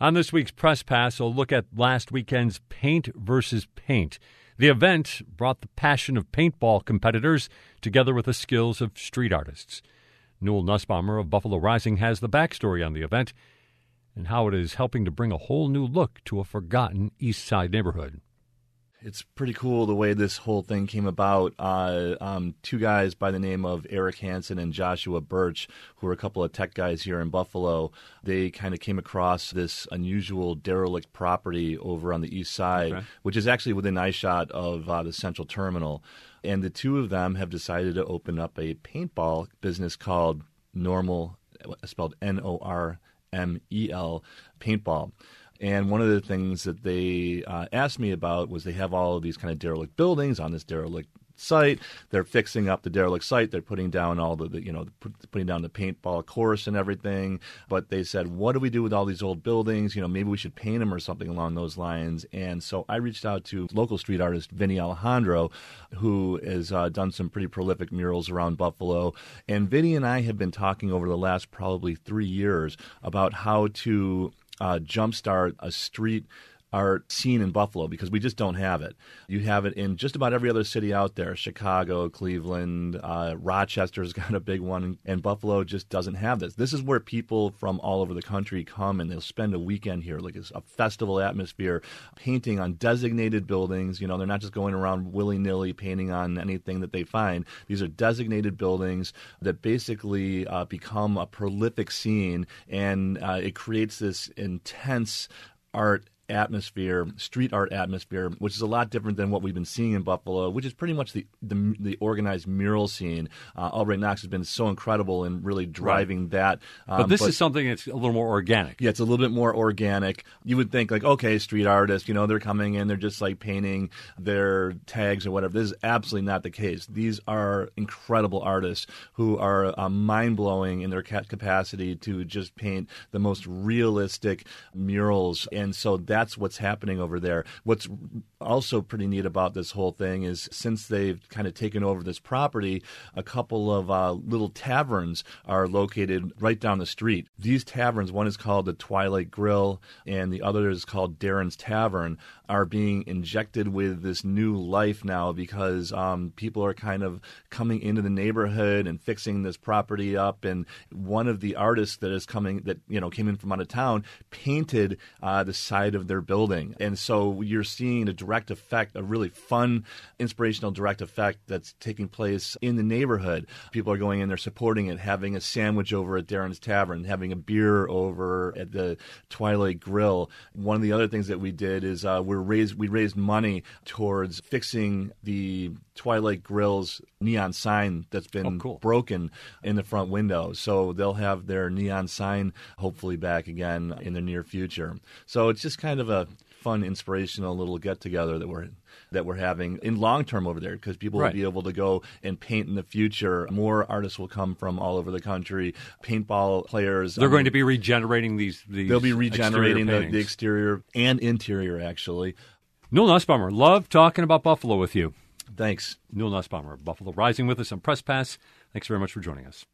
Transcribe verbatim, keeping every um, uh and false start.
On this week's Press Pass, we'll look at last weekend's Paint versus Paint. The event brought the passion of paintball competitors together with the skills of street artists. Newell Nussbaumer of Buffalo Rising has the backstory on the event and how it is helping to bring a whole new look to a forgotten East Side neighborhood. It's pretty cool the way this whole thing came about. Uh, um, two guys by the name of Eric Hansen and Joshua Birch, who are a couple of tech guys here in Buffalo, they kind of came across this unusual derelict property over on the east side, okay. which is actually within eyeshot of uh, the Central Terminal. And the two of them have decided to open up a paintball business called Normal, spelled N O R M E L, Paintball. And one of the things that they uh, asked me about was they have all of these kind of derelict buildings on this derelict site. They're fixing up the derelict site. They're putting down all the, the you know, putting down the paintball course and everything. But they said, what do we do with all these old buildings? You know, maybe we should paint them or something along those lines. And so I reached out to local street artist Vinny Alejandro, who has uh, done some pretty prolific murals around Buffalo. And Vinny and I have been talking over the last probably three years about how to Uh, jumpstart a street art scene in Buffalo, because we just don't have it. You have it in just about every other city out there. Chicago, Cleveland, uh, Rochester's got a big one, and Buffalo just doesn't have this. This is where people from all over the country come, and they'll spend a weekend here, like it's a festival atmosphere, painting on designated buildings. You know, they're not just going around willy-nilly painting on anything that they find. These are designated buildings that basically uh, become a prolific scene, and uh, it creates this intense art atmosphere, street art atmosphere, which is a lot different than what we've been seeing in Buffalo, which is pretty much the the, the organized mural scene. Uh, Albright Knox has been so incredible in really driving right. that. Um, but this but, is something that's a little more organic. Yeah, it's a little bit more organic. You would think like, okay, street artists, you know, they're coming in, they're just like painting their tags or whatever. This is absolutely not the case. These are incredible artists who are uh, mind-blowing in their capacity to just paint the most realistic murals. And so that That's what's happening over there. What's also pretty neat about this whole thing is since they've kind of taken over this property, a couple of uh, little taverns are located right down the street. These taverns, one is called the Twilight Grill and the other is called Darren's Tavern, are being injected with this new life now because um, people are kind of coming into the neighborhood and fixing this property up. And one of the artists that is coming, that you know came in from out of town, painted uh, the side of their building. And so you're seeing a direct effect, a really fun, inspirational direct effect that's taking place in the neighborhood. People are going in there supporting it, having a sandwich over at Darren's Tavern, having a beer over at the Twilight Grill. One of the other things that we did is uh, we're raised, we raised money towards fixing the Twilight Grill's neon sign that's been oh, cool. broken in the front window. So they'll have their neon sign hopefully back again in the near future. So it's just kind of a fun, inspirational little get-together that we're that we're having in long term over there, because people right. will be able to go and paint in the future. More artists will come from all over the country. Paintball players. They're um, going to be regenerating these. these they'll be regenerating exterior the, the exterior and interior, actually. Newell Nussbaumer, love talking about Buffalo with you. Thanks. Newell Nussbaumer, Buffalo Rising with us on Press Pass. Thanks very much for joining us.